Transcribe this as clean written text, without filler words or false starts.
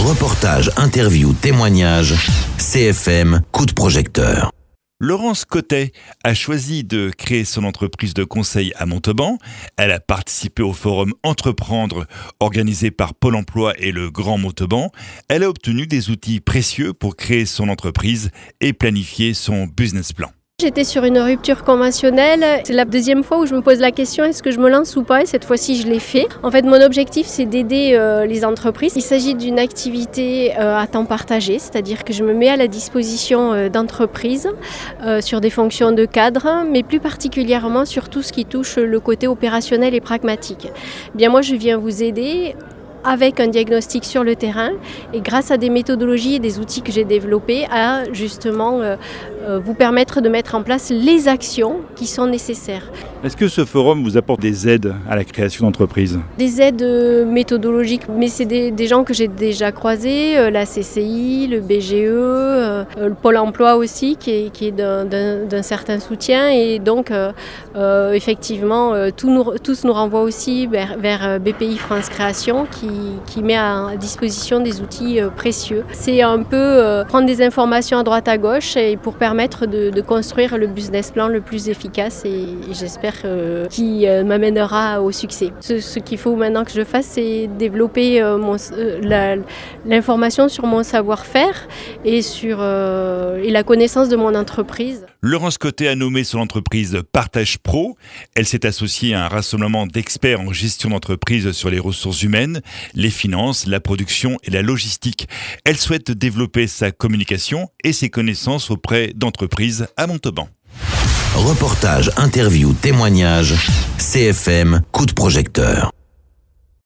Reportage, interview, témoignage, CFM, coup de projecteur. Laurence Cotet a choisi de créer son entreprise de conseil à Montauban. Elle a participé au forum Entreprendre organisé par Pôle emploi et le Grand Montauban. Elle a obtenu des outils précieux pour créer son entreprise et planifier son business plan. J'étais sur une rupture conventionnelle. C'est la deuxième fois où je me pose la question, est-ce que je me lance ou pas? Et cette fois-ci, je l'ai fait. En fait, mon objectif, c'est d'aider les entreprises. Il s'agit d'une activité à temps partagé, c'est-à-dire que je me mets à la disposition d'entreprises sur des fonctions de cadre, mais plus particulièrement sur tout ce qui touche le côté opérationnel et pragmatique. Bien, moi, je viens vous aider avec un diagnostic sur le terrain et grâce à des méthodologies et des outils que j'ai développés à justement vous permettre de mettre en place les actions qui sont nécessaires. Est-ce que ce forum vous apporte des aides à la création d'entreprise? Des aides méthodologiques, mais c'est des gens que j'ai déjà croisés, la CCI, le BGE, le Pôle emploi aussi qui est d'un certain soutien et donc effectivement tous nous renvoient aussi vers BPI France Création qui met à disposition des outils précieux. C'est un peu prendre des informations à droite à gauche et pour permettre de construire le business plan le plus efficace et j'espère qui m'amènera au succès. Ce qu'il faut maintenant que je fasse, c'est développer l'information sur mon savoir-faire et sur la connaissance de mon entreprise. Laurence Cotet a nommé son entreprise Partage Pro. Elle s'est associée à un rassemblement d'experts en gestion d'entreprise sur les ressources humaines, les finances, la production et la logistique. Elle souhaite développer sa communication et ses connaissances auprès d'entreprises à Montauban. Reportage, interview, témoignage, CFM, coup de projecteur.